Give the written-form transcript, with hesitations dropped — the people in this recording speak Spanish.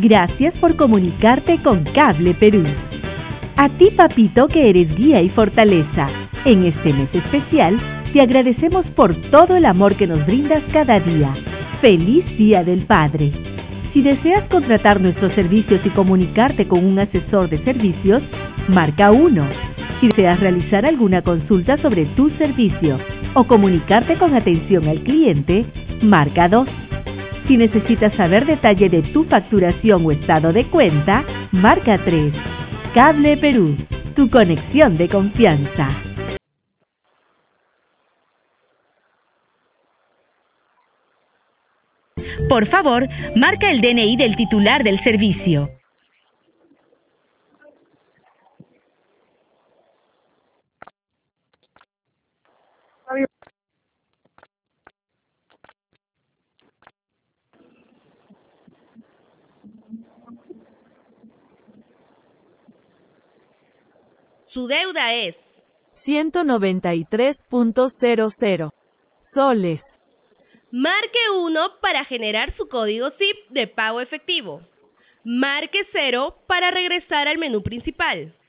Gracias por comunicarte con Cable Perú. A ti, papito, que eres guía y fortaleza. En este mes especial, te agradecemos por todo el amor que nos brindas cada día. ¡Feliz Día del Padre! Si deseas contratar nuestros servicios y comunicarte con un asesor de servicios, marca 1. Si deseas realizar alguna consulta sobre tu servicio o comunicarte con atención al cliente, marca 2. Si necesitas saber detalle de tu facturación o estado de cuenta, marca 3. Cable Perú, tu conexión de confianza. Por favor, marca el DNI del titular del servicio. Su deuda es 193.00 soles. Marque 1 para generar su código SIP de pago efectivo. Marque 0 para regresar al menú principal.